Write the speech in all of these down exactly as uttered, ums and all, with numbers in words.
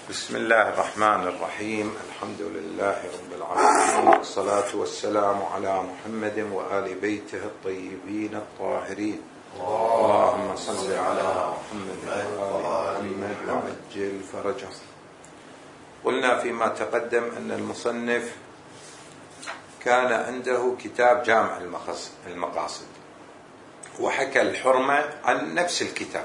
بسم الله الرحمن الرحيم. الحمد لله رب العالمين، والصلاة والسلام على محمد وآل بيته الطيبين الطاهرين. اللهم صل على محمد وآل محمد وعجل فرجهم. قلنا فيما تقدم أن المصنف كان عنده كتاب جامع المقاصد، وحكى الحرمة عن نفس الكتاب،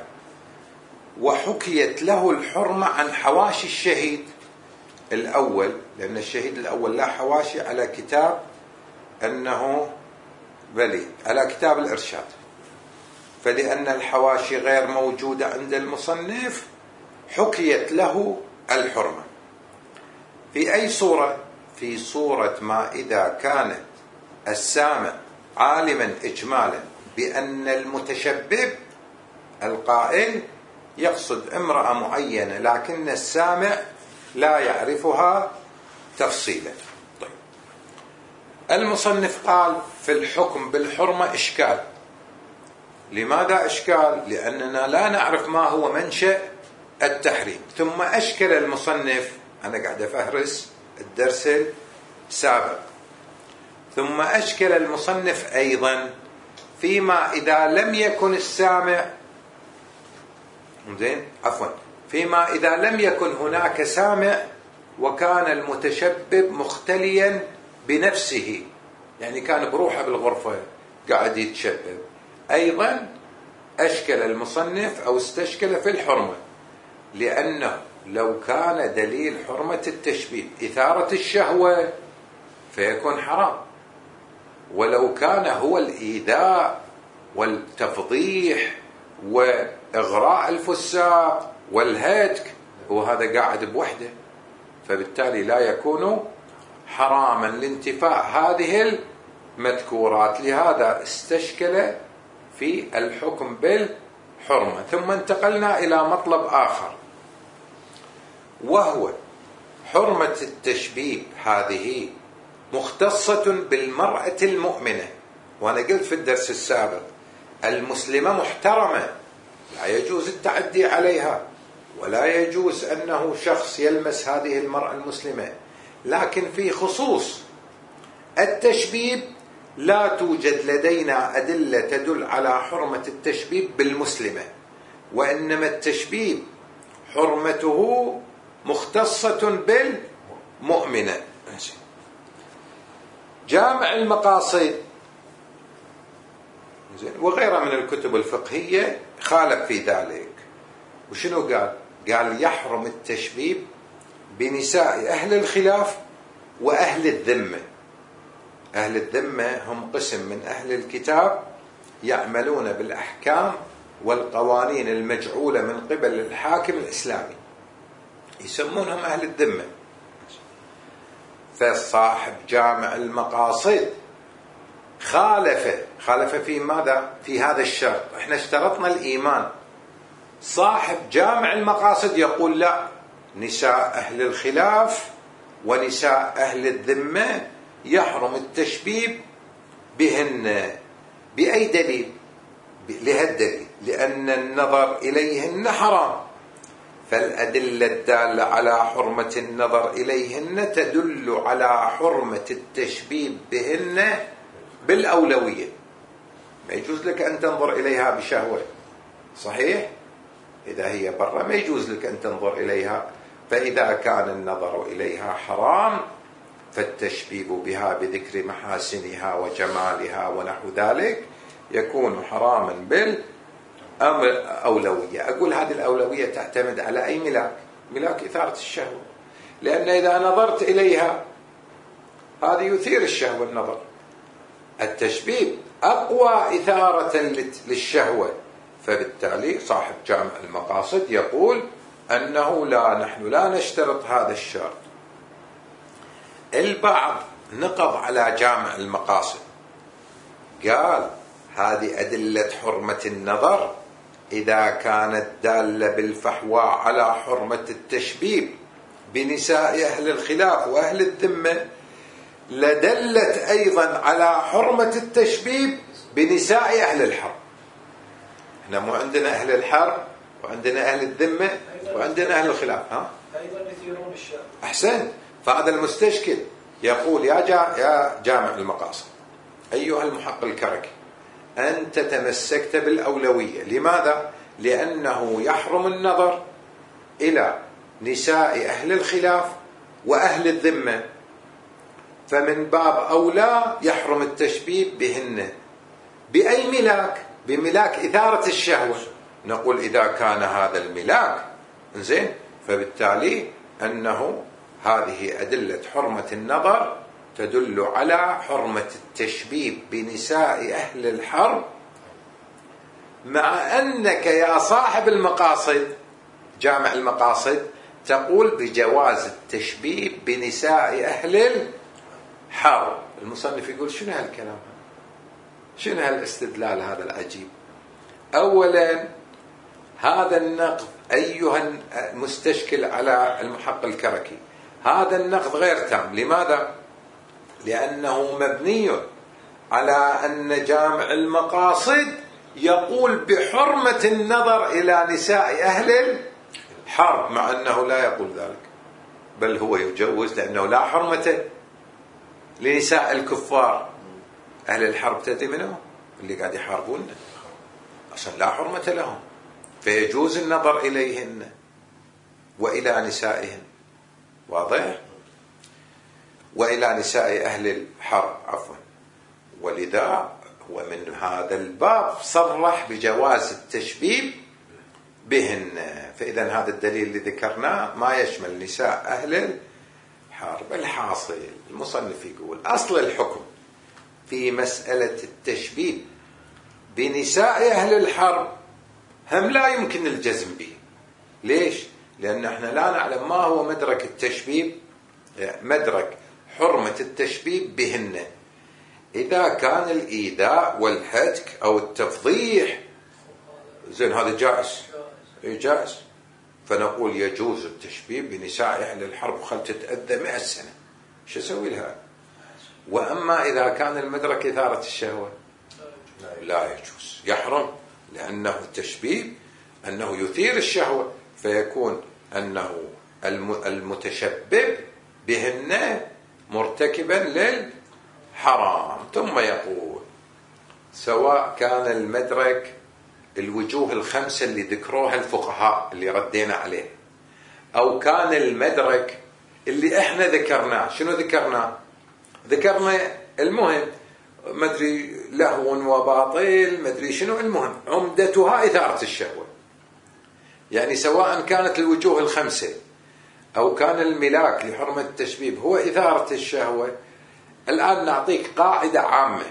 وحكيت له الحرمة عن حواشي الشهيد الأول، لأن الشهيد الأول لا حواشي على كتاب أنه بلي على كتاب الإرشاد، فلأن الحواشي غير موجودة عند المصنف حكيت له الحرمة. في أي صورة؟ في صورة ما إذا كان السامع عالما إجمالا بأن المتشبب القائل يقصد امرأة معينة، لكن السامع لا يعرفها تفصيلا. طيب، المصنف قال في الحكم بالحرمة إشكال. لماذا إشكال؟ لأننا لا نعرف ما هو منشأ التحريم. ثم أشكل المصنف، أنا قاعد أفهرس الدرس السابق، ثم أشكل المصنف أيضا فيما إذا لم يكن السامع زين عفوا فيما إذا لم يكن هناك سامع وكان المتشبب مختليا بنفسه، يعني كان بروحه بالغرفة قاعد يتشبب. أيضا أشكل المصنف أو استشكل في الحرمة، لأنه لو كان دليل حرمة التشبيب إثارة الشهوة فيكون حرام، ولو كان هو الإيذاء والتفضيح وإغراء الفساق والهتك وهذا قاعد بوحده، فبالتالي لا يكون حراما لانتفاء هذه المذكورات. لهذا استشكل في الحكم بالحرمة. ثم انتقلنا إلى مطلب آخر، وهو حرمة التشبيب هذه مختصة بالمرأة المؤمنة. وأنا قلت في الدرس السابق المسلمة محترمة، لا يجوز التعدي عليها، ولا يجوز أنه شخص يلمس هذه المرأة المسلمة، لكن في خصوص التشبيب لا توجد لدينا أدلة تدل على حرمة التشبيب بالمسلمة، وإنما التشبيب حرمته مختصة بالمؤمنة. جامع المقاصد وغيرها من الكتب الفقهية خالف في ذلك. وشنو قال؟ قال يحرم التشبيب بنساء أهل الخلاف وأهل الذمة. أهل الذمة هم قسم من أهل الكتاب يعملون بالأحكام والقوانين المجعولة من قبل الحاكم الإسلامي، يسمونهم أهل الذمة. فصاحب جامع المقاصد خالف خالف في ماذا؟ في هذا الشرط. احنا اشترطنا الإيمان. صاحب جامع المقاصد يقول لا، نساء أهل الخلاف ونساء أهل الذمة يحرم التشبيب بهن. بأي دليل؟ لهالدليل، لأن النظر إليهن حرام، فالأدلة الدالة على حرمة النظر إليهن تدل على حرمة التشبيب بهن بالأولوية. ما يجوز لك أن تنظر إليها بشهوة، صحيح؟ إذا هي برا ما يجوز لك أن تنظر إليها، فإذا كان النظر إليها حرام فالتشبيب بها بذكر محاسنها وجمالها ونحو ذلك يكون حراما بالأولوية. أقول هذه الأولوية تعتمد على أي ملاك؟ ملاك إثارة الشهوة، لأن إذا نظرت إليها هذه يثير الشهوة النظر. التشبيب أقوى إثارة للشهوة، فبالتالي صاحب جامع المقاصد يقول أنه لا، نحن لا نشترط هذا الشرط. البعض نقض على جامع المقاصد، قال هذه أدلة حرمة النظر إذا كانت دالة بالفحوى على حرمة التشبيب بنساء أهل الخلاف وأهل الذمة لدلت أيضا على حرمة التشبيب بنساء أهل الحرب. احنا مو عندنا أهل الحرب وعندنا أهل الذمة وعندنا أهل الخلاف، ها؟ أيضا يثيرون الشهوة. أحسن. فهذا المستشكل يقول يا جا يا جامع المقاصد أيها المحقق الكركي، أنت تمسكت بالأولوية. لماذا؟ لأنه يحرم النظر إلى نساء أهل الخلاف وأهل الذمة، فمن باب أولى يحرم التشبيب بهن. بأي ملاك؟ بملاك إثارة الشهوة. نقول إذا كان هذا الملاك زين، فبالتالي أنه هذه أدلة حرمة النظر تدل على حرمة التشبيب بنساء أهل الحرب، مع أنك يا صاحب المقاصد جامع المقاصد تقول بجواز التشبيب بنساء أهل الحرب. المصنف يقول شنو هالكلام هذا؟ شنو هالاستدلال هذا العجيب؟ أولا هذا النقد أيها المستشكل على المحقق الكركي، هذا النقد غير تام. لماذا؟ لأنه مبني على أن جامع المقاصد يقول بحرمة النظر إلى نساء أهل الحرب، مع أنه لا يقول ذلك، بل هو يجوز، لأنه لا حرمة لنساء الكفار. أهل الحرب تدري منهم؟ اللي قاعد يحاربون أصلا لا حرمة لهم، فيجوز النظر إليهن وإلى نسائهن. واضح؟ وإلى نساء أهل الحرب عفوا. ولذا هو من هذا الباب صرح بجواز التشبيب بهن. فإذا هذا الدليل اللي ذكرناه ما يشمل نساء أهل الحرب. الحاصل المصنف يقول أصل الحكم في مسألة التشبيب بنساء أهل الحرب هم لا يمكن الجزم به. ليش؟ لأن احنا لا نعلم ما هو مدرك التشبيب، مدرك حرمة التشبيب بهن. إذا كان الإيذاء والهتك أو التفضيح زين هذا جائز، جائز، فنقول يجوز التشبيب بنساء أهل الحرب وخل تتأذى مئة سنة، شو أسوي لها؟ وأما إذا كان المدرك إثارة الشهوة لا يجوز، يحرم، لأنه التشبيب أنه يثير الشهوة، فيكون أنه المتشبب بهن مرتكبا للحرام. ثم يقول سواء كان المدرك الوجوه الخمسة اللي ذكروها الفقهاء اللي ردينا عليه، أو كان المدرك اللي احنا ذكرناه. شنو ذكرناه؟ ذكرنا المهم مدري لهو وباطل مدري شنو، المهم عمدتها إثارة الشهوة. يعني سواء كانت الوجوه الخمسة أو كان الملاك لحرمة التشبيب هو إثارة الشهوة. الآن نعطيك قاعدة عامة.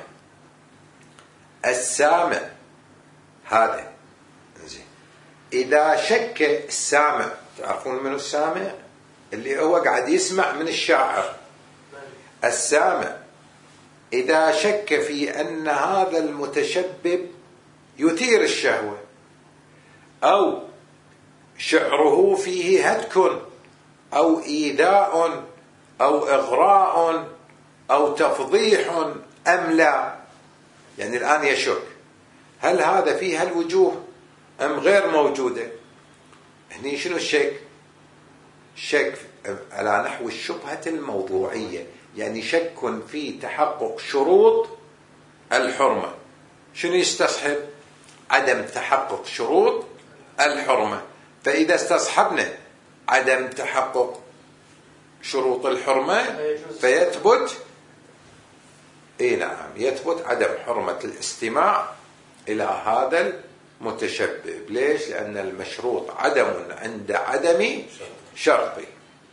السامع هذا زين، إذا شك السامع، تعرفون من السامع؟ اللي هو قاعد يسمع من الشاعر. السامع إذا شك في أن هذا المتشبب يثير الشهوة أو شعره فيه هتك أو إيذاء أو إغراء أو تفضيح أم لا، يعني الآن يشك هل هذا فيه الوجوه أم غير موجودة. هني شنو الشك؟ شك على نحو الشبهة الموضوعية، يعني شك في تحقق شروط الحرمة. شنو يستصحب؟ عدم تحقق شروط الحرمة. فإذا استصحبنا عدم تحقق شروط الحرمة فيثبت اي نعم يثبت عدم حرمة الاستماع إلى هذا المتشبب. ليش؟ لأن المشروط عدم عند عدم شرطه.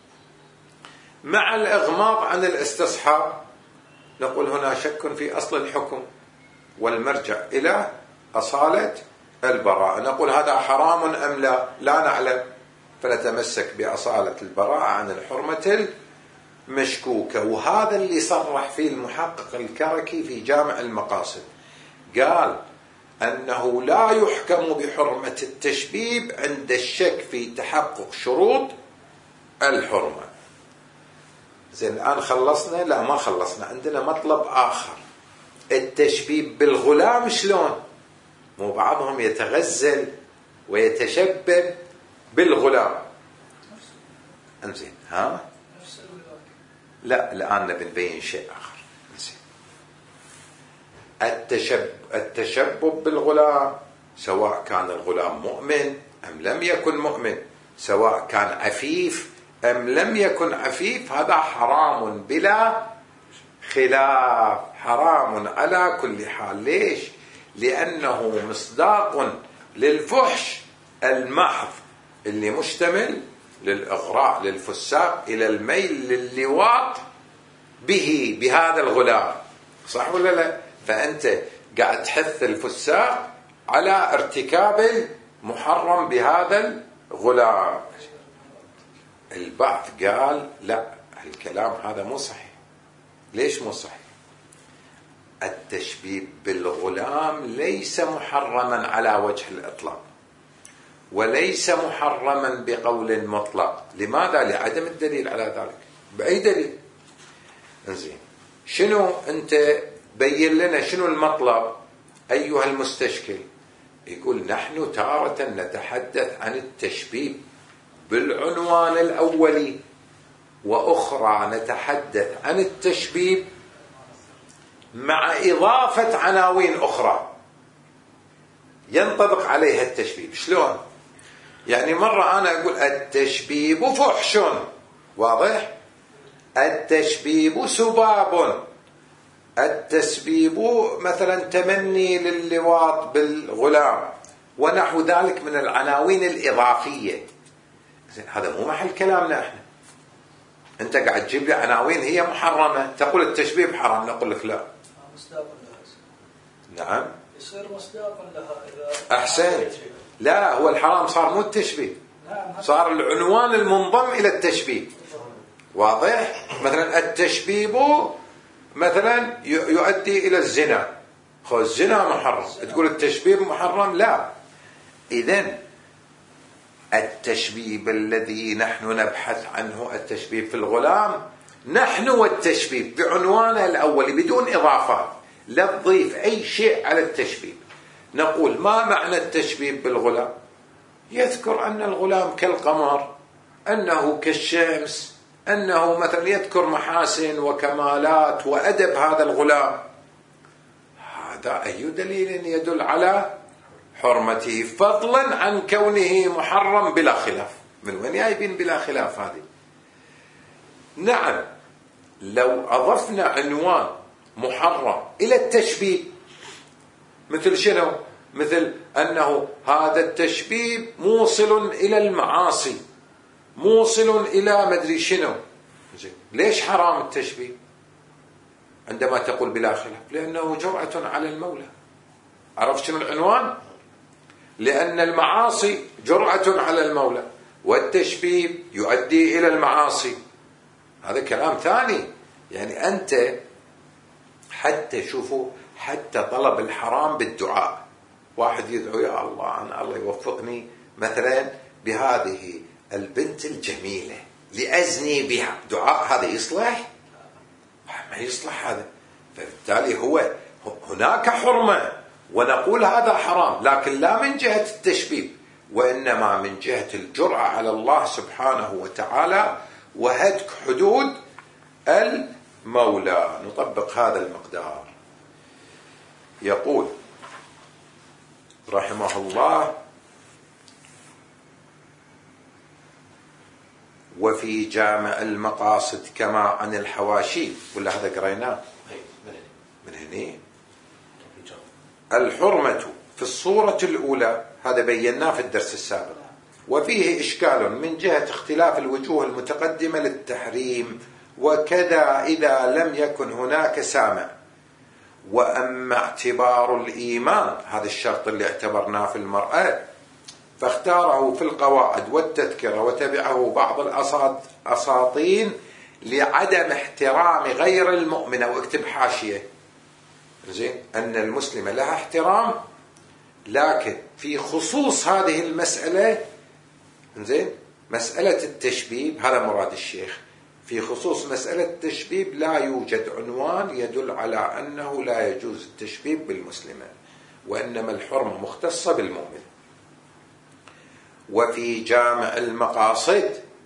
مع الإغماض عن الاستصحاب نقول هنا شك في أصل الحكم والمرجع إلى أصالة البراءة. نقول هذا حرام أم لا؟ لا نعلم، فنتمسك بأصالة البراءة عن الحرمة المشكوكة. وهذا اللي صرح فيه المحقق الكركي في جامع المقاصد، قال أنه لا يحكم بحرمة التشبيب عند الشك في تحقق شروط الحرمة. زين الآن خلصنا؟ لا ما خلصنا، عندنا مطلب آخر. التشبيب بالغلام شلون؟ مو بعضهم يتغزل ويتشبب بالغلام. انزين ها لا الآن نبي نبين شيء آخر. انزين التشب التشبب بالغلام سواء كان الغلام مؤمن أم لم يكن مؤمن، سواء كان عفيف أم لم يكن عفيف، هذا حرام بلا خلاف، حرام على كل حال. ليش؟ لأنه مصداق للفحش المحض اللي مشتمل للإغراء للفساق إلى الميل لللواط به بهذا الغلام، صح ولا لا؟ فأنت قاعد تحث الفساق على ارتكاب المحرم بهذا الغلام. البعض قال لا الكلام هذا مو صحيح. ليش مو صحيح؟ التشبيب بالغلام ليس محرما على وجه الإطلاق، وليس محرما بقول مطلق. لماذا؟ لعدم الدليل على ذلك. بأي دليل؟ انزين شنو انت بين لنا شنو المطلب أيها المستشكل؟ يقول نحن تارة نتحدث عن التشبيب بالعنوان الأولي، وأخرى نتحدث عن التشبيب مع إضافة عناوين أخرى ينطبق عليها التشبيب. شلون؟ يعني مرة أنا أقول التشبيب فحش، واضح؟ التشبيب سباب، التشبيب مثلا تمني للواط بالغلام، ونحو ذلك من العناوين الإضافية. هذا مو محل كلامنا احنا. انت قاعد تجيب لي عناوين هي محرمة، تقول التشبيب حرام، نقول لك لا. مصداق لها. نعم يصير مصداق لها إذا أحسن. لا هو الحرام صار مو التشبيب، صار العنوان المنضم إلى التشبيب، واضح؟ مثلا التشبيب مثلا يؤدي إلى الزنا، خو الزنا محرم، تقول التشبيب محرم؟ لا. إذن التشبيب الذي نحن نبحث عنه التشبيب في الغلام، نحن والتشبيب بعنوانه الأول بدون إضافات، لا تضيف أي شيء على التشبيب. نقول ما معنى التشبيب بالغلام؟ يذكر أن الغلام كالقمر، أنه كالشمس، أنه مثلا يذكر محاسن وكمالات وأدب هذا الغلام. هذا أي دليل يدل على حرمته، فضلا عن كونه محرم بلا خلاف. من وين جايبين بلا خلاف هذه؟ نعم لو أضفنا عنوان محرم إلى التشبيب، مثل شنو؟ مثل أنه هذا التشبيب موصل إلى المعاصي، موصل إلى مدري شنو. ليش حرام التشبيب عندما تقول بلا خلاف؟ لأنه جرأة على المولى. عرفت شنو العنوان؟ لأن المعاصي جرأة على المولى، والتشبيب يؤدي إلى المعاصي. هذا كلام ثاني. يعني أنت حتى شوفوا حتى طلب الحرام بالدعاء، واحد يدعو يا الله أن الله يوفقني مثلا بهذه البنت الجميلة لأزني بها، دعاء هذا يصلح؟ ما يصلح هذا. فبالتالي هو هناك حرمة ونقول هذا حرام، لكن لا من جهة التشبيب، وإنما من جهة الجرأة على الله سبحانه وتعالى وهتك حدود المولى. نطبق هذا المقدار. يقول رحمه الله: وفي جامع المقاصد كما عن الحواشي، ولا هذا قريناه من هنا. الحرمة في الصورة الأولى، هذا بيناه في الدرس السابق، وفيه إشكال من جهة اختلاف الوجوه المتقدمة للتحريم، وكذا إذا لم يكن هناك سامع. وأما اعتبار الإيمان، هذا الشرط اللي اعتبرناه في المرأة، فاختاره في القواعد والتذكرة وتبعه بعض الأساطين لعدم احترام غير المؤمنة. واكتب حاشية زين أن المسلمة لها احترام، لكن في خصوص هذه المسألة زين مسألة التشبيب، هذا مراد الشيخ، في خصوص مسألة التشبيب لا يوجد عنوان يدل على أنه لا يجوز التشبيب بالمسلمة، وإنما الحرمة مختصة بالمؤمن. وفي جامع المقاصد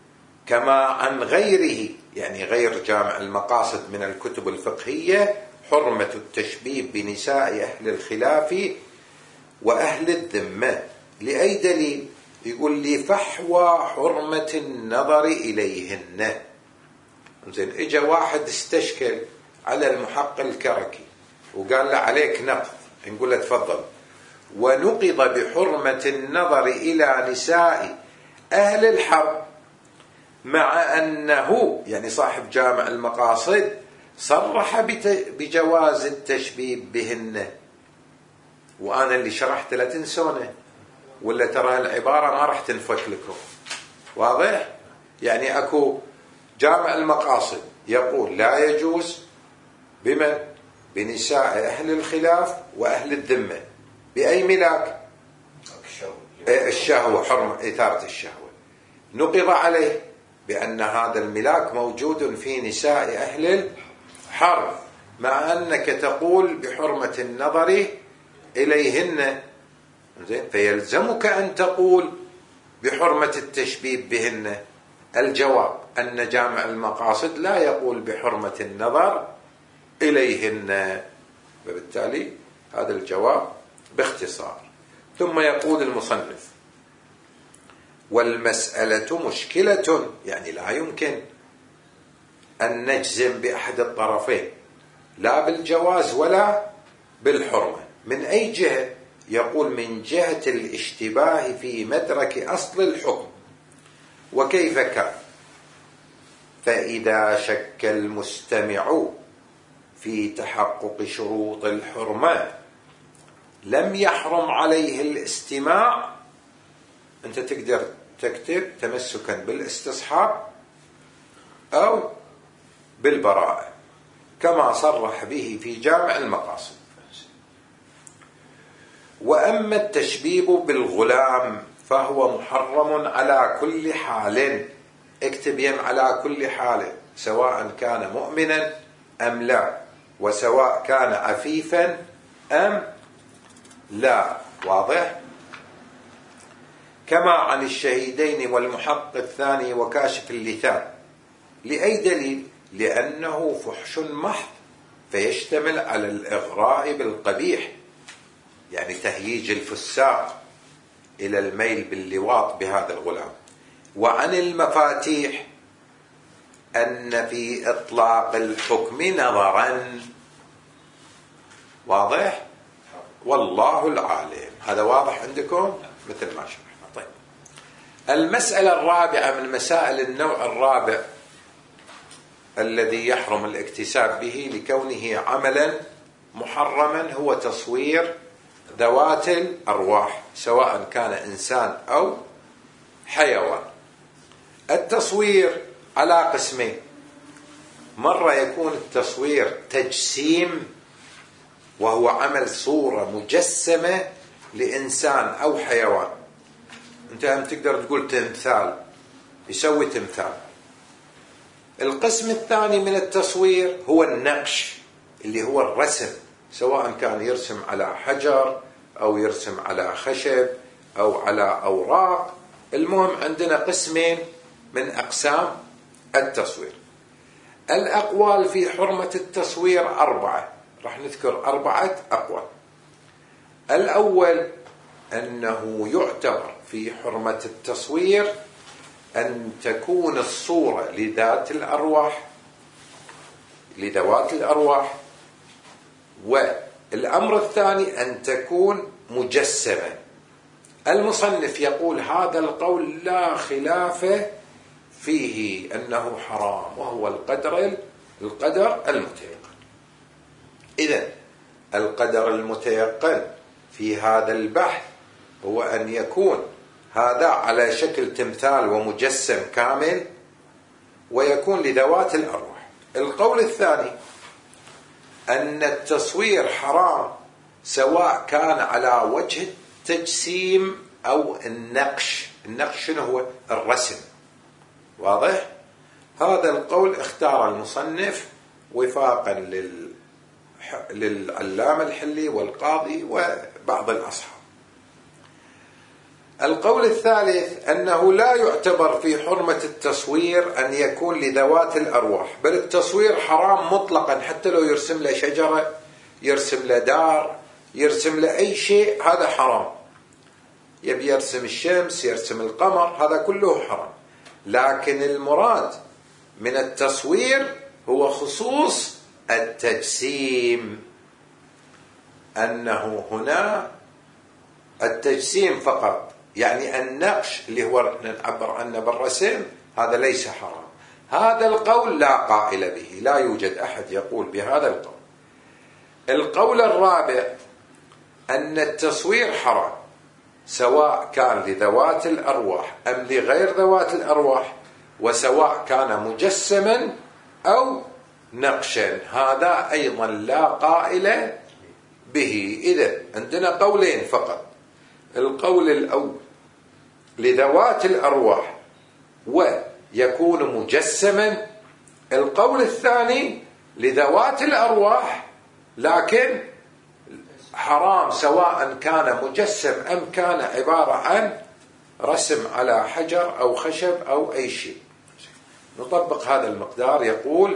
كما عن غيره، يعني غير جامع المقاصد من الكتب الفقهية، حرمة التشبيه بنساء أهل الخلاف وأهل الذمة. لأي دليل؟ يقول لي فحوى حرمة النظر إليهن. زين، إجا واحد استشكل على المحقق الكركي وقال له عليك نقض، نقول له تفضل. ونقض بحرمة النظر إلى نساء أهل الحرب، مع أنه يعني صاحب جامع المقاصد صرح بجواز التشبيه بهن. وأنا اللي شرحت لا تنسونه، ولا ترى العبارة ما راح تنفك لكم. واضح؟ يعني أكو جامع المقاصد يقول لا يجوز بمن؟ بنساء أهل الخلاف وأهل الذمة. بأي ملاك؟ الشهوة، حرمة إثارة الشهوة. نقض عليه بأن هذا الملاك موجود في نساء أهل الحرب، مع أنك تقول بحرمة النظر إليهن. زين، فيلزمك أن تقول بحرمة التشبيه بهن. الجواب أن جامع المقاصد لا يقول بحرمة النظر إليهن، وبالتالي هذا الجواب باختصار. ثم يقول المصنف: والمسألة مشكلة، يعني لا يمكن أن نجزم بأحد الطرفين، لا بالجواز ولا بالحرمة. من أي جهة؟ يقول من جهة الاشتباه في مدرك أصل الحكم. وكيف كان؟ فإذا شك المستمع في تحقق شروط الحرمة لم يحرم عليه الاستماع. أنت تقدر تكتب تمسكا بالاستصحاب أو بالبراءة كما صرح به في جامع المقاصد. وأما التشبيب بالغلام فهو محرم على كل حال. اكتب يم على كل حال، سواء كان مؤمنا أم لا، وسواء كان عفيفا أم لا. واضح؟ كما عن الشهيدين والمحق الثاني وكاشف اللثام. لأي دليل؟ لأنه فحش محض، فيشتمل على الإغراء بالقبيح، يعني تهييج الفساق إلى الميل باللواط بهذا الغلام. وعن المفاتيح أن في إطلاق الحكم نظرا. واضح؟ والله العالم. هذا واضح عندكم مثل ما شرحنا. طيب، المسألة الرابعة من مسائل النوع الرابع الذي يحرم الاكتساب به لكونه عملا محرما هو تصوير ذوات الأرواح، سواء كان إنسان أو حيوان. التصوير على قسمين: مرة يكون التصوير تجسيم، وهو عمل صورة مجسمة لإنسان أو حيوان. أنت هم تقدر تقول تمثال، يسوي تمثال. القسم الثاني من التصوير هو النقش، اللي هو الرسم، سواء كان يرسم على حجر أو يرسم على خشب أو على أوراق. المهم عندنا قسمين من أقسام التصوير. الأقوال في حرمة التصوير أربعة، راح نذكر أربعة أقوال. الأول أنه يعتبر في حرمة التصوير أن تكون الصورة لذات الأرواح لذوات الأرواح. والأمر الثاني أن تكون مجسمة. المصنف يقول هذا القول لا خلاف فيه أنه حرام، وهو القدر القدر المتيقن. إذن القدر المتيقن في هذا البحث هو أن يكون هذا على شكل تمثال ومجسم كامل، ويكون لذوات الأرواح. القول الثاني أن التصوير حرام سواء كان على وجه التجسيم أو النقش. النقش شنو هو؟ الرسم. واضح؟ هذا القول اختار المصنف وفاقا لل... للعلامة الحلي والقاضي وبعض الأصحاب. القول الثالث أنه لا يعتبر في حرمة التصوير أن يكون لذوات الأرواح، بل التصوير حرام مطلقا، حتى لو يرسم له شجرة، يرسم له دار، يرسم له أي شيء، هذا حرام. يبي يرسم الشمس، يرسم القمر، هذا كله حرام. لكن المراد من التصوير هو خصوص التجسيم، أنه هنا التجسيم فقط، يعني النقش اللي هو نعبر عنه بالرسم، هذا ليس حرام. هذا القول لا قائل به، لا يوجد أحد يقول بهذا القول. القول الرابع أن التصوير حرام، سواء كان لذوات الأرواح أم لغير ذوات الأرواح، وسواء كان مجسما أو نقشا، هذا أيضا لا قائل به. إذن عندنا قولين فقط، القول الأول لذوات الأرواح ويكون مجسما، القول الثاني لذوات الأرواح لكن حرام، سواء كان مجسم أم كان عبارة عن رسم على حجر أو خشب أو أي شيء. نطبق هذا المقدار. يقول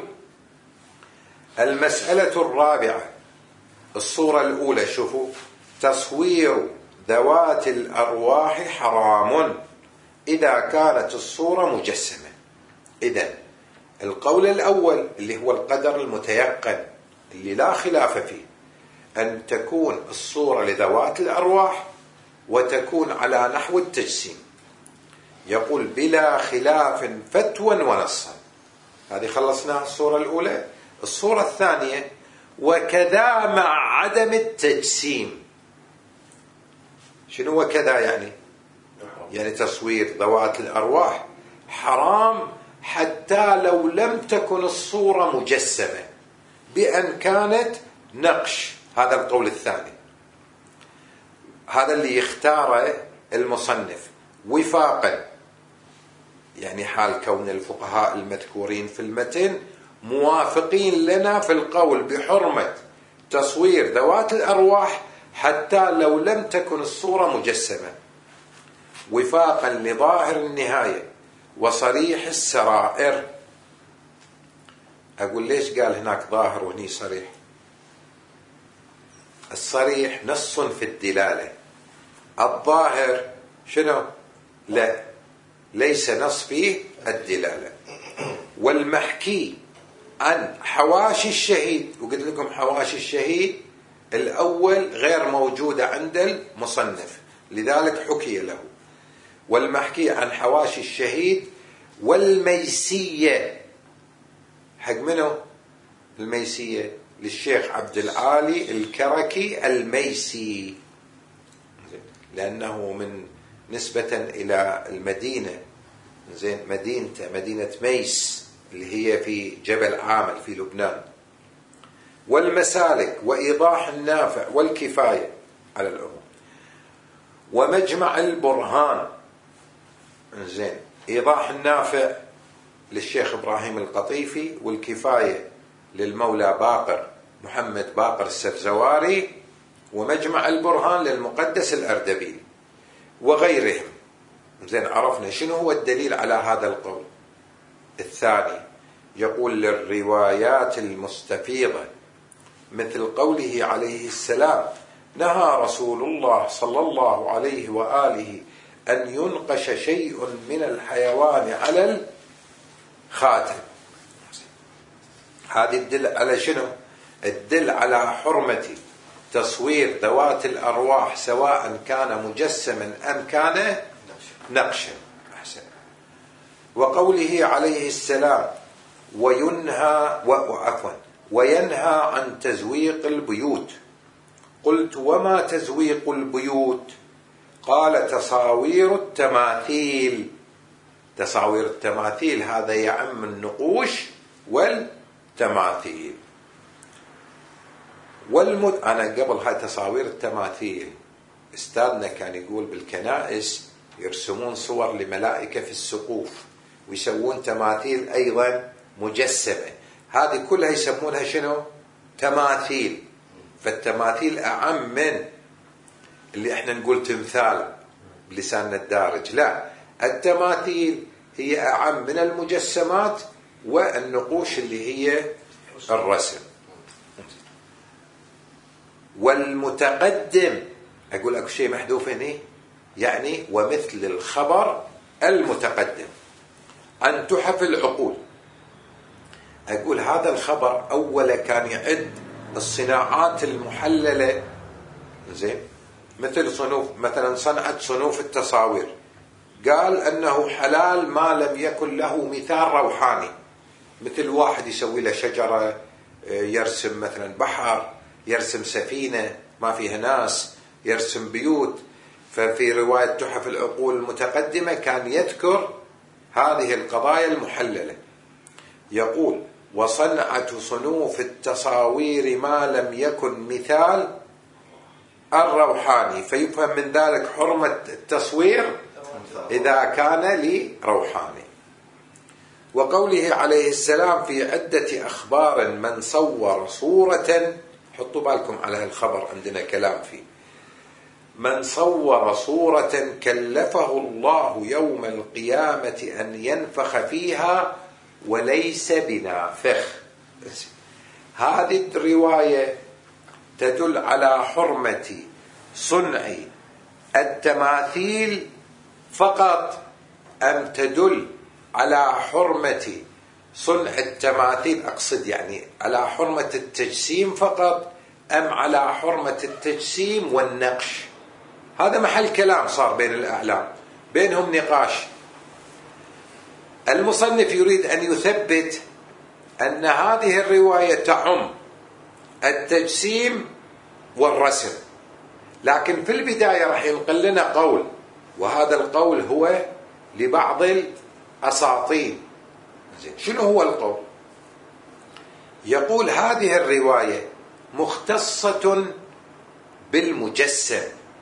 المسألة الرابعة، الصورة الأولى، شوفوا، تصوير ذوات الأرواح حرام إذا كانت الصورة مجسمة. إذن القول الأول اللي هو القدر المتيقن اللي لا خلاف فيه، أن تكون الصورة لذوات الأرواح وتكون على نحو التجسيم، يقول بلا خلاف فتوى ونصا. هذه خلصناها الصورة الأولى. الصورة الثانية، وكذا مع عدم التجسيم. شنو وكذا يعني؟ يعني تصوير ذوات الأرواح حرام حتى لو لم تكن الصورة مجسمة، بأن كانت نقش. هذا القول الثاني، هذا اللي يختاره المصنف وفاقا، يعني حال كون الفقهاء المذكورين في المتن موافقين لنا في القول بحرمة تصوير ذوات الأرواح حتى لو لم تكن الصورة مجسمة، وفاقا لظاهر النهاية وصريح السرائر. أقول ليش قال هناك ظاهر وهني صريح؟ الصريح نص في الدلالة، الظاهر شنو؟ لا، ليس نص فيه الدلالة. والمحكي عن حواشي الشهيد، وقلت لكم حواشي الشهيد الأول غير موجودة عند المصنف، لذلك حكي له. والمحكي عن حواشي الشهيد والميسية، حق منه الميسية؟ للشيخ عبد العالي الكركي الميسي، لأنه من نسبة إلى المدينة، زين، مدينته مدينة ميس اللي هي في جبل عامل في لبنان. والمسالك وإيضاح النافع والكفاية على العموم. ومجمع البرهان، زين، إيضاح النافع للشيخ إبراهيم القطيفي، والكفاية للمولى باقر محمد باقر السفزواري، ومجمع البرهان للمقدس الأردبيلي وغيرهم. زين، عرفنا شنو هو الدليل على هذا القول. الثاني يقول للروايات المستفيضة، مثل قوله عليه السلام نهى رسول الله صلى الله عليه وآله أن ينقش شيء من الحيوان على الخاتم. هذه الدل على شنو؟ الدل على حرمة تصوير ذوات الأرواح سواء كان مجسما أم كان نقشا. أحسن. وقوله عليه السلام وينهى وعفوا وينهى عن تزويق البيوت. قلت وما تزويق البيوت؟ قال تصاوير التماثيل. تصاوير التماثيل هذا يعم النقوش والتماثيل. والمد... أنا قبل هاي تصاوير التماثيل استاذنا كان يقول بالكنائس يرسمون صور لملائكة في السقوف ويسوون تماثيل أيضا مجسمة، هذه كلها يسمونها شنو؟ تماثيل. فالتماثيل أعم من اللي احنا نقول تمثال، بلساننا الدارج، لا، التماثيل هي أعم من المجسمات والنقوش اللي هي الرسم. والمتقدم، أقول لك شيء محذوف هنا، يعني ومثل الخبر المتقدم عن تحف العقول. أقول هذا الخبر أولا كان يعد الصناعات المحللة، زين، مثل صنوف، مثلا صنعة صنوف التصاوير، قال أنه حلال ما لم يكن له مثال روحاني، مثل واحد يسوي له شجرة، يرسم مثلا بحر، يرسم سفينة ما فيها ناس، يرسم بيوت. ففي رواية تحف العقول المتقدمة كان يذكر هذه القضايا المحللة، يقول: وصنعة صنوف التصاوير ما لم يكن مثال الروحاني، فيفهم من ذلك حرمة التصوير إذا كان لروحاني. وقوله عليه السلام في عدة أخبار: من صور صورة، حطوا بالكم على الخبر عندنا كلام فيه، من صور صورة كلفه الله يوم القيامة أن ينفخ فيها وليس بنافخ. هذه الرواية تدل على حرمة صنع التماثيل فقط، أم تدل على حرمة صنع التماثيل، أقصد يعني على حرمة التجسيم فقط، أم على حرمة التجسيم والنقش؟ هذا محل كلام صار بين الأعلام، بينهم نقاش. المصنف يريد أن يثبت أن هذه الرواية تعم التجسيم والرسم، لكن في البداية راح ينقل لنا قول، وهذا القول هو لبعض الأساطين. شنو هو القول؟ يقول هذه الرواية مختصة بالمجسم.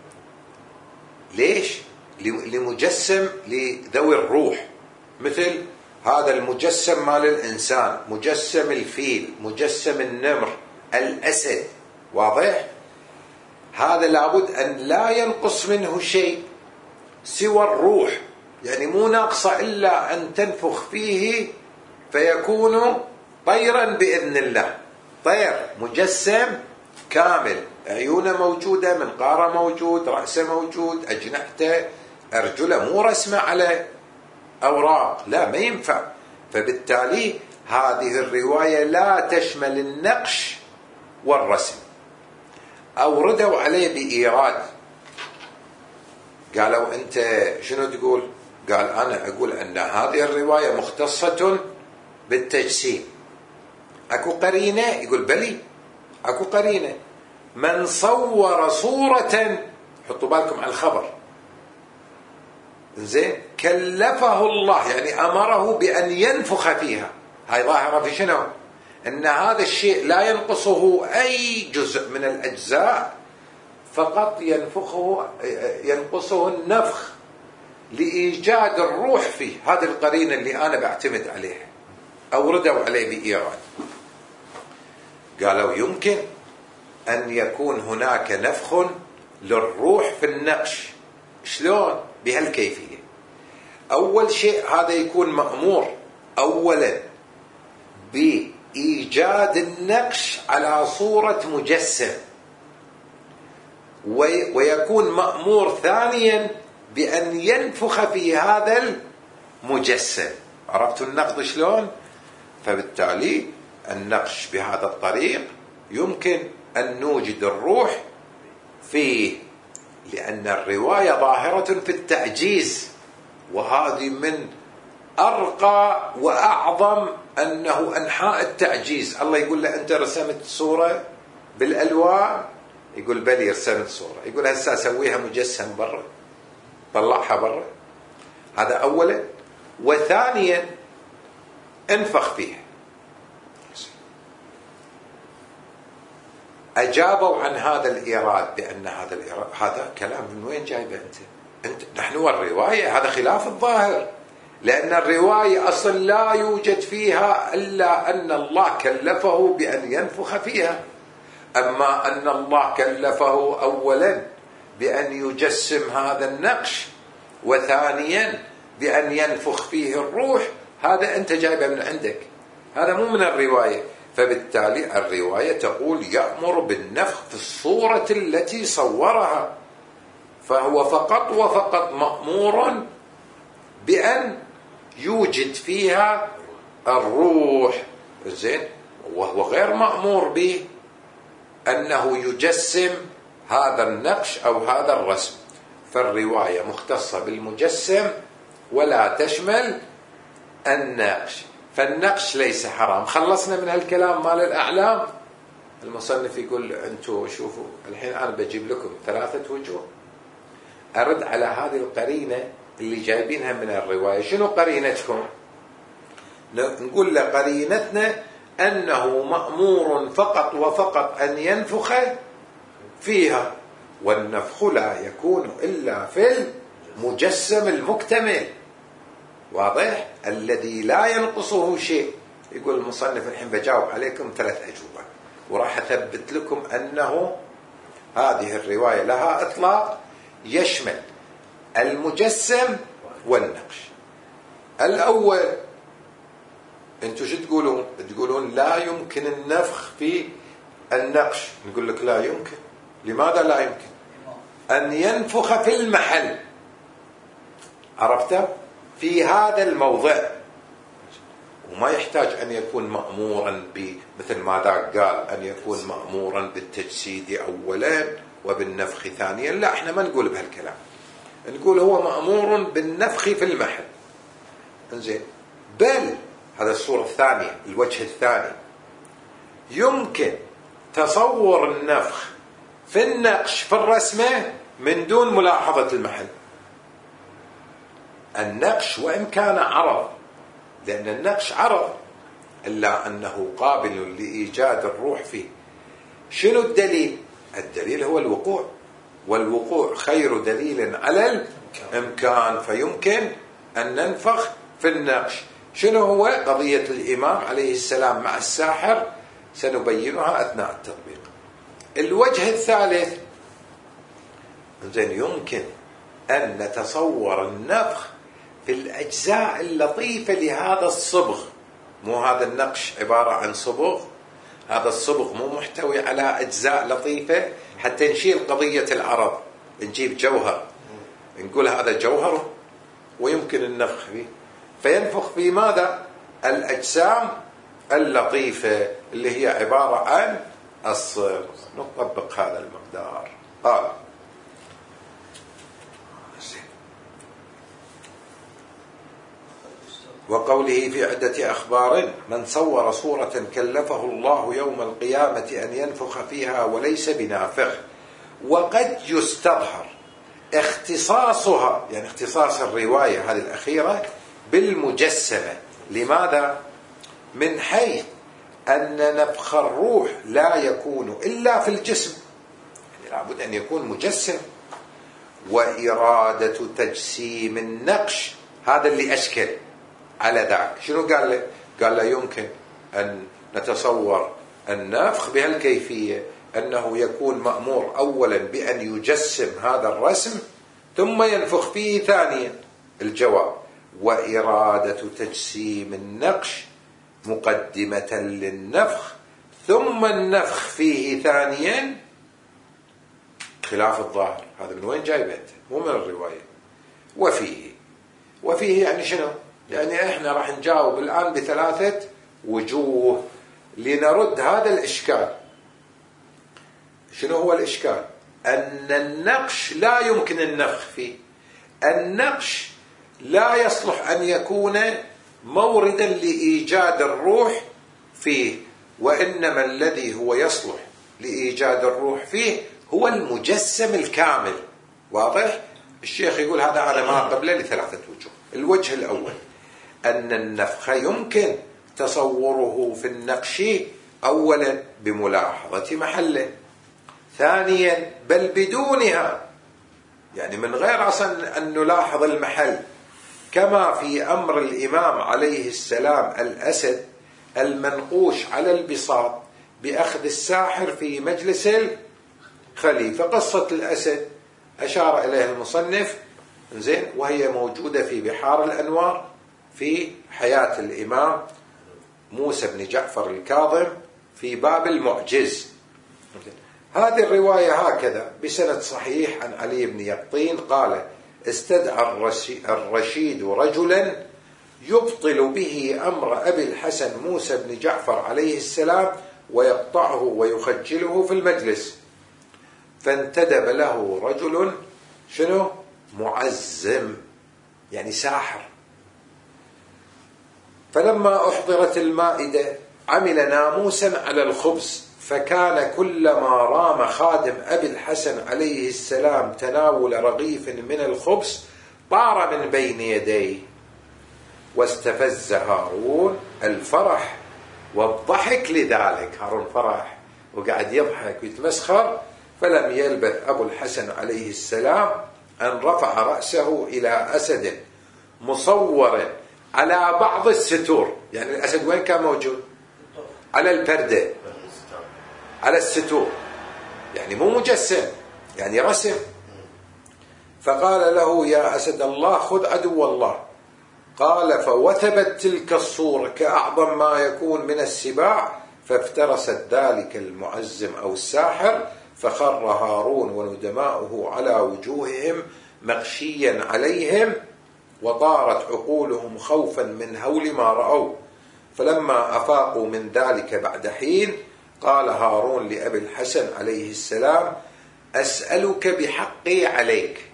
ليش؟ لمجسم لذوي الروح، مثل هذا المجسم مال الإنسان، مجسم الفيل، مجسم النمر، الأسد، واضح؟ هذا لابد أن لا ينقص منه شيء سوى الروح، يعني مو ناقصة إلا أن تنفخ فيه فيكون طيرا بإذن الله، طير مجسم كامل، عيونه موجودة، منقاره موجود، رأسه موجود، أجنحته، أرجله، مو رسمة على أوراق، لا، ما ينفع. فبالتالي هذه الرواية لا تشمل النقش والرسم. أوردوا عليه بإيراد، قالوا أنت شنو تقول؟ قال أنا أقول أن هذه الرواية مختصة بالتجسيم. أكو قرينة؟ يقول بلي أكو قرينة. من صور صورة، حطوا بالكم على الخبر، زين، كلفه الله، يعني أمره بأن ينفخ فيها. هاي ظاهرة في شنو؟ أن هذا الشيء لا ينقصه أي جزء من الأجزاء، فقط ينفخه ينقصه النفخ لإيجاد الروح فيه. هذه القرينة اللي أنا بعتمد عليها. أوردوا عليه بإيراد، قالوا يمكن أن يكون هناك نفخ للروح في النقش. شلون؟ بهالكيفية. أول شيء هذا يكون مأمور أولا بإيجاد النقش على صورة مجسم، ويكون مأمور ثانيا بأن ينفخ في هذا المجسم. عرفتوا النقد شلون؟ فبالتالي النقش بهذا الطريق يمكن أن نوجد الروح فيه، لأن الرواية ظاهرة في التعجيز، وهذه من أرقى وأعظم أنه أنحاء التعجيز. الله يقول له أنت رسمت صورة بالألوان؟ يقول بلي رسمت صورة. يقول هسه أسويها مجسم برا، طلعها برا. هذا أولا. وثانيا انفخ فيها. أجابوا عن هذا الإيراد بأن هذا الإيراد، هذا كلام من وين جايبه أنت؟ أنت نحن والرواية هذا خلاف الظاهر، لأن الرواية أصلا لا يوجد فيها إلا أن الله كلفه بأن ينفخ فيها. أما أن الله كلفه أولا بأن يجسم هذا النقش، وثانيا بأن ينفخ فيه الروح، هذا أنت جايبه من عندك، هذا مو من الرواية. فبالتالي الرواية تقول يأمر بالنفخ في الصورة التي صورها، فهو فقط وفقط مأمور بأن يوجد فيها الروح، زين، وهو غير مأمور به أنه يجسم هذا النقش أو هذا الرسم. فالرواية مختصة بالمجسم ولا تشمل النقش. فالنقش ليس حرام. خلصنا من هالكلام مال الأعلام. المصنف يقول أنتوا شوفوا الحين أنا بجيب لكم ثلاثة وجوه أرد على هذه القرينة اللي جايبينها من الرواية. شنو قرينتكم؟ نقول له قرينتنا أنه مأمور فقط وفقط أن ينفخ فيها، والنفخ لا يكون إلا في المجسم المكتمل، واضح، الذي لا ينقصه شيء. يقول المصنف الحين بجاوب عليكم ثلاث أجوبة، وراح أثبت لكم أنه هذه الرواية لها إطلاق يشمل المجسم والنقش. الأول، أنتوا شو تقولون؟ تقولون لا يمكن النفخ في النقش. نقول لك لا يمكن. لماذا لا يمكن؟ أن ينفخ في المحل، عرفت، في هذا الموضع، وما يحتاج أن يكون مأمورا مثل ما ذاك قال أن يكون مأمورا بالتجسيد أولا وبالنفخ ثانيا. لا، احنا ما نقول بهالكلام، نقول هو مأمور بالنفخ في المحل. انزين، بل هذا الصورة الثانية، الوجه الثاني، يمكن تصور النفخ في النقش في الرسمة من دون ملاحظة المحل. النقش وإن كان عرض، لأن النقش عرض، إلا أنه قابل لإيجاد الروح فيه. شنو الدليل؟ الدليل هو الوقوع، والوقوع خير دليل على الإمكان، فيمكن أن ننفخ في النقش. شنو هو قضية الإمام عليه السلام مع الساحر؟ سنبينها أثناء التطبيق. الوجه الثالث، زين، يمكن أن نتصور النفخ في الأجزاء اللطيفة لهذا الصبغ. مو هذا النقش عبارة عن صبغ، هذا الصبغ مو محتوي على أجزاء لطيفة حتى نشيل قضية العرض، نجيب جوهر نقول هذا جوهر ويمكن النفخ فيه، فينفخ في ماذا؟ الأجسام اللطيفة اللي هي عبارة عن الصبغ. نطبق هذا المقدار. قال وقوله في عدة أخبار: من صور صورة كلفه الله يوم القيامة أن ينفخ فيها وليس بنافخ. وقد يستظهر اختصاصها، يعني اختصاص الرواية هذه الأخيرة بالمجسمة. لماذا؟ من حيث أن نفخ الروح لا يكون إلا في الجسم، يعني لابد أن يكون مجسم. وإرادة تجسيم النقش هذا اللي أشكل على ذاك. شنو قال له؟ قال له يمكن أن نتصور النفخ بهالكيفية، أنه يكون مأمور أولا بأن يجسم هذا الرسم ثم ينفخ فيه ثانيا. الجواب: وإرادة تجسيم النقش مقدمة للنفخ ثم النفخ فيه ثانيا، خلاف الظاهر. هذا من وين جايبه؟ مو من الرواية. وفيه وفيه يعني شنو؟ يعني احنا راح نجاوب الآن بثلاثة وجوه لنرد هذا الإشكال. شنو هو الإشكال؟ أن النقش لا يمكن النفخ فيه. النقش لا يصلح أن يكون موردا لإيجاد الروح فيه، وإنما الذي هو يصلح لإيجاد الروح فيه هو المجسم الكامل. واضح؟ الشيخ يقول هذا على ما قبله لثلاثة وجوه. الوجه الأول أن النفخ يمكن تصوره في النقش أولا بملاحظة محله، ثانيا بل بدونها، يعني من غير أصلا أن نلاحظ المحل، كما في أمر الإمام عليه السلام الأسد المنقوش على البساط بأخذ الساحر في مجلس الخليفة. قصة الأسد أشار إليه المصنف زين، وهي موجودة في بحار الأنوار في حياة الإمام موسى بن جعفر الكاظم في باب المعجز. هذه الرواية هكذا بسند صحيح عن علي بن يقطين قال: استدعى الرشيد رجلا يبطل به أمر أبي الحسن موسى بن جعفر عليه السلام ويقطعه ويخجله في المجلس، فانتدب له رجل شنو؟ معزم، يعني ساحر. فلما أحضرت المائدة عمل ناموسا على الخبز، فكان كلما رام خادم أبي الحسن عليه السلام تناول رغيف من الخبز طار من بين يديه، واستفز هارون الفرح والضحك لذلك. هارون فرح وقعد يضحك ويتمسخر. فلم يلبث أبو الحسن عليه السلام أن رفع رأسه إلى أسد مصور على بعض الستور. يعني الأسد وين كان موجود؟ على البردة، على الستور، يعني مو مجسم، يعني رسم. فقال له: يا أسد الله خذ عدو الله. قال: فوثبت تلك الصورة كأعظم ما يكون من السباع، فافترست ذلك المعزم أو الساحر، فخر هارون وندماؤه على وجوههم مغشيا عليهم، وطارت عقولهم خوفا من هول ما رأوا. فلما أفاقوا من ذلك بعد حين قال هارون لأبي الحسن عليه السلام: أسألك بحقي عليك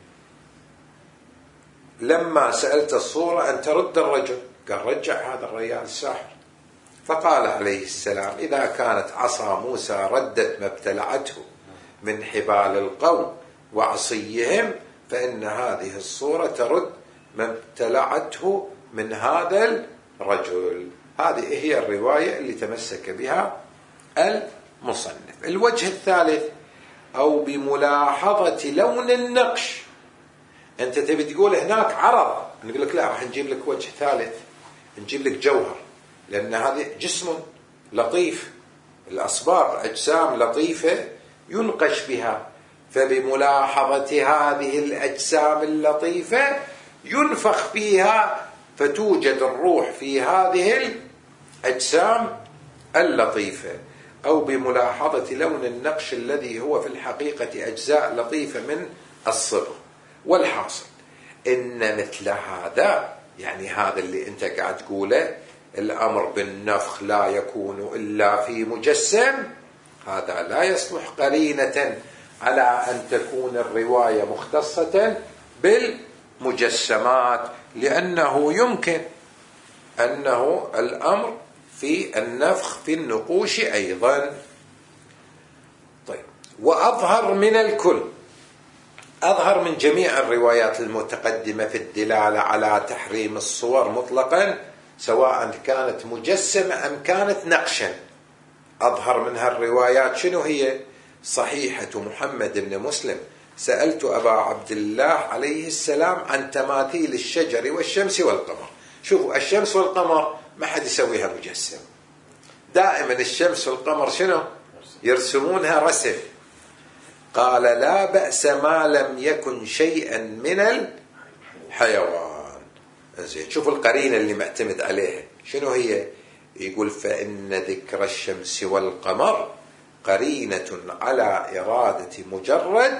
لما سألت الصورة أن ترد الرجل. قال: رجع هذا الرجال الساحر. فقال عليه السلام: إذا كانت عصا موسى ردت ما ابتلعته من حبال القوم وعصيهم، فإن هذه الصورة ترد ما ابتلعته من هذا الرجل. هذه هي الرواية اللي تمسك بها المصنف. الوجه الثالث: أو بملاحظة لون النقش. أنت تبي تقول هناك عرض، نقول لك لا، راح نجيب لك وجه ثالث، نجيب لك جوهر، لأن هذا جسم لطيف، الأصباغ أجسام لطيفة ينقش بها. فبملاحظة هذه الأجسام اللطيفة ينفخ فيها فتوجد الروح في هذه الأجسام اللطيفة. أو بملاحظة لون النقش الذي هو في الحقيقة أجزاء لطيفة من الصبغ. والحاصل إن مثل هذا، يعني هذا اللي أنت قاعد تقوله، الأمر بالنفخ لا يكون إلا في مجسم، هذا لا يصلح قرينة على أن تكون الرواية مختصة بالمجسمات، لأنه يمكن أنه الأمر في النفخ في النقوش أيضا. طيب، وأظهر من الكل، أظهر من جميع الروايات المتقدمة في الدلالة على تحريم الصور مطلقا، سواء كانت مجسمة أم كانت نقشا. أظهر منها الروايات شنو هي؟ صحيحة محمد بن مسلم: سألت أبا عبد الله عليه السلام عن تماثيل الشجر والشمس والقمر. شوفوا، الشمس والقمر ما حد يسويها مجسم، دائما الشمس والقمر شنو؟ يرسمونها رسم. قال: لا بأس ما لم يكن شيئا من الحيوان. زين، شوفوا القرينة اللي معتمد عليها شنو هي؟ يقول: فإن ذكر الشمس والقمر قرينة على إرادة مجرد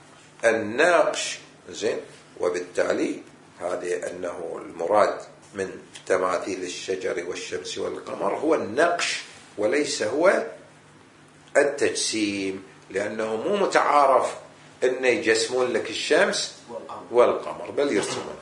النقش. زين، وبالتالي هذه أنه المراد من تماثيل الشجر والشمس والقمر هو النقش وليس هو التجسيم، لأنه مو متعارف أن يجسمون لك الشمس والقمر، بل يرسمون.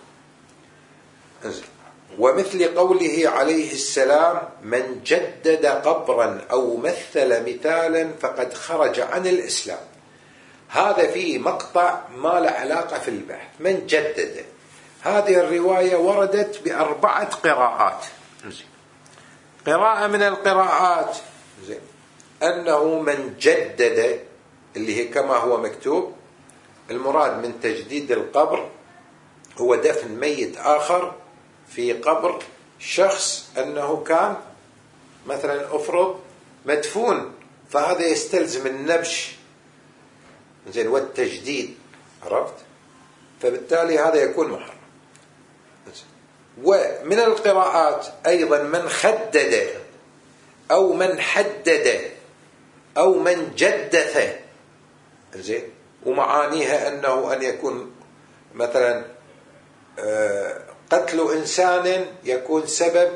ومثل قوله عليه السلام: من جدد قبرا أو مثل مثالا فقد خرج عن الإسلام. هذا فيه مقطع ما له علاقة في البحث. من جدد، هذه الرواية وردت بأربعة قراءات. قراءة من القراءات أنه من جدد، اللي هي كما هو مكتوب، المراد من تجديد القبر هو دفن ميت آخر في قبر شخص أنه كان مثلا أفرض مدفون، فهذا يستلزم النبش، زين، والتجديد، عرفت؟ فبالتالي هذا يكون محرم. ومن القراءات أيضا من خدد أو من حدد أو من جدث، زين، ومعانيها أنه أن يكون مثلا قتل إنسان يكون سبب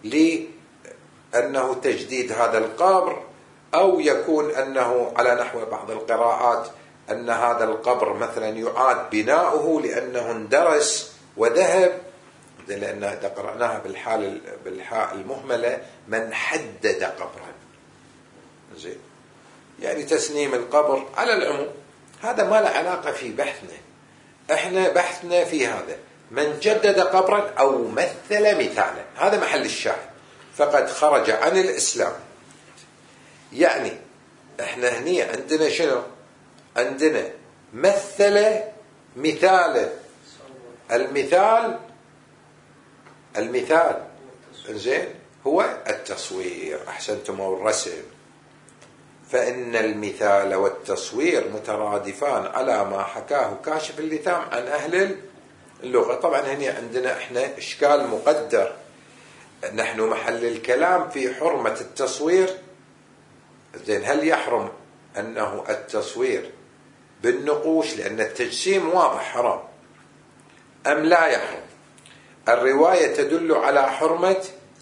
لأنه تجديد هذا القبر، أو يكون أنه على نحو بعض القراءات أن هذا القبر مثلا يعاد بناؤه لأنه اندرس وذهب، لأن إذا قرأناها بالحال بالحاء المهملة من حدد قبرا، زين، يعني تسنيم القبر. على العموم هذا ما له علاقة في بحثنا، احنا بحثنا في هذا من جدد قبرا أو مثل مثالا، هذا محل الشاهد، فقد خرج عن الإسلام. يعني احنا هني عندنا شنو؟ عندنا مثل مثالا، المثال المثال زين هو التصوير، أحسنتم، أو الرسم. فإن المثال والتصوير مترادفان على ما حكاه كاشف اللثام عن أهل اللغة. طبعا هنا عندنا احنا إشكال مقدر، نحن محل الكلام في حرمة التصوير، زين، هل يحرم أنه التصوير بالنقوش لأن التجسيم واضح حرام أم لا يحرم؟ الرواية تدل على حرمة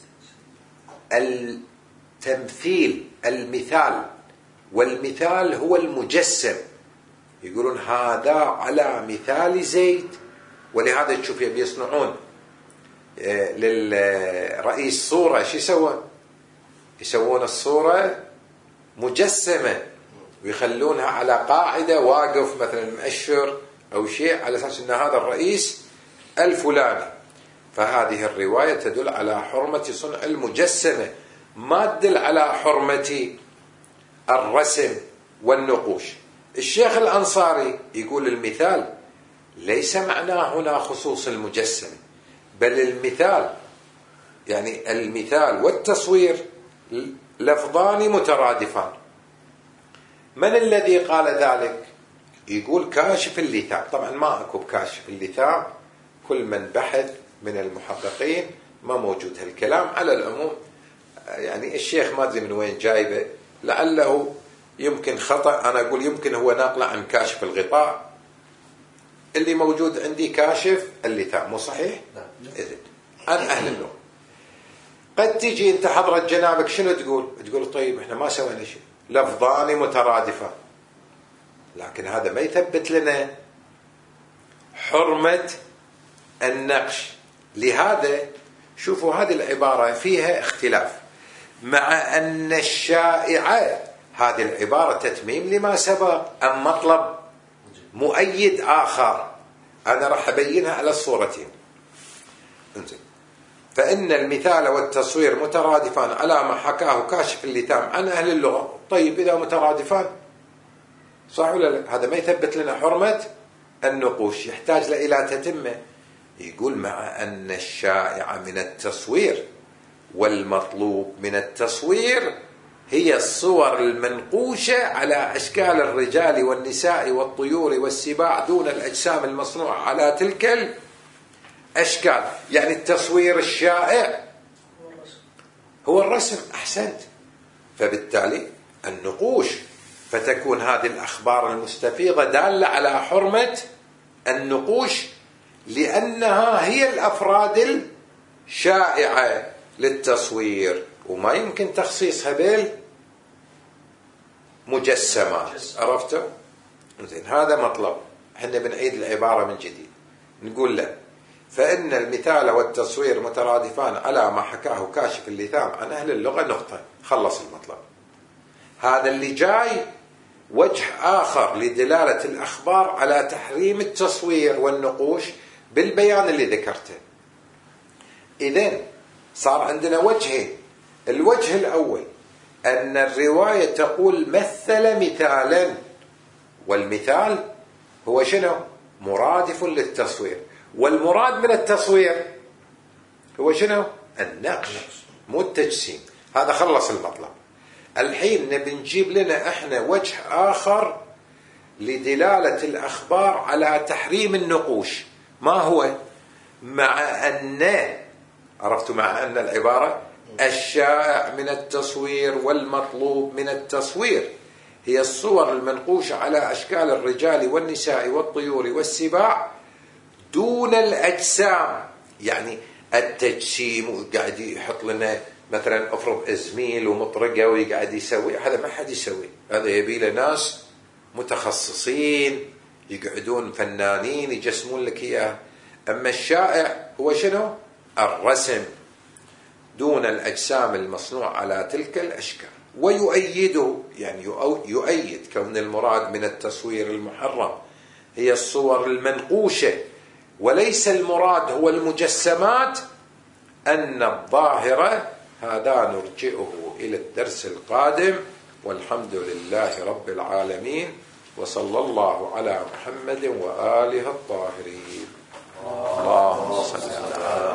التمثيل، المثال، والمثال هو المجسم. يقولون هذا على مثال زيد، ولهذا تشوف يصنعون للرئيس صورة، شو يسوون؟ يسوون الصورة مجسمة ويخلونها على قاعدة واقف مثلا مؤشر أو شيء على أساس أن هذا الرئيس الفلاني. فهذه الرواية تدل على حرمة صنع المجسمة، ما تدل على حرمة الرسم والنقوش. الشيخ الأنصاري يقول المثال ليس معناه هنا خصوص المجسم، بل المثال يعني المثال والتصوير لفظان مترادفان. من الذي قال ذلك؟ يقول كاشف اللثام. طبعا ما أكو بكاشف اللثام، كل من بحث من المحققين ما موجود هالكلام. على العموم يعني الشيخ ما أدري من وين جايبه، لعله يمكن خطأ، أنا أقول يمكن هو ناقله عن كاشف الغطاء. اللي موجود عندي كاشف اللثام، مو صحيح؟ إذن عن أهل اللغة. قد تيجي أنت حضرت جنابك شنو تقول؟ تقول طيب إحنا ما سوينا شيء، لفظان مترادفان، لكن هذا ما يثبت لنا حرمة النقش. لهذا شوفوا هذه العبارة فيها اختلاف، مع أن الشائعة هذه العبارة تتميم لما سبق أم مطلب مؤيد آخر. أنا راح أبينها على الصورتين. انزل. فإن المثال والتصوير مترادفان على ما حكاه كاشف اللثام عن أهل اللغة. طيب إذا مترادفان صح ولا لا؟ هذا ما يثبت لنا حرمة النقوش، يحتاج إلى تتمة. يقول مع أن الشائع من التصوير والمطلوب من التصوير هي الصور المنقوشة على أشكال الرجال والنساء والطيور والسباع دون الأجسام المصنوعة على تلك الأشكال. يعني التصوير الشائع هو الرسم. أحسنت. فبالتالي النقوش، فتكون هذه الأخبار المستفيضة دالة على حرمة النقوش، لأنها هي الأفراد الشائعة للتصوير، وما يمكن تخصيصها بالمجسمات. عرفتوا؟ زين، هذا مطلب. احنا بنعيد العبارة من جديد، نقول له فإن المثال والتصوير مترادفان على ما حكاه كاشف اللثام عن أهل اللغة. نقطة، خلص المطلب. هذا اللي جاي وجه آخر لدلالة الأخبار على تحريم التصوير والنقوش بالبيان اللي ذكرته. إذن صار عندنا وجهين. الوجه الأول أن الرواية تقول مثل مثالا، والمثال هو شنو؟ مرادف للتصوير، والمراد من التصوير هو شنو؟ النقش مو التجسيم. هذا خلص المطلب. الحين نبي نجيب لنا احنا وجه آخر لدلالة الأخبار على تحريم النقوش. ما هو؟ مع أن، عرفت مع أن العبارة الشائع من التصوير والمطلوب من التصوير هي الصور المنقوشة على أشكال الرجال والنساء والطيور والسباع دون الأجسام. يعني التجسيم قاعد يحط لنا مثلا افرض ازميل ومطرقه ويقعد يسوي، هذا ما حد يسوي، هذا يبي له ناس متخصصين يقعدون فنانين يجسمون لك اياه. اما الشائع هو شنو؟ الرسم دون الاجسام المصنوع على تلك الاشكال. ويؤيده، يعني يؤيد كون المراد من التصوير المحرم هي الصور المنقوشه وليس المراد هو المجسمات، أن الظاهرة. هذا نرجئه إلى الدرس القادم، والحمد لله رب العالمين، وصلى الله على محمد وآله الطاهرين. اللهم صل على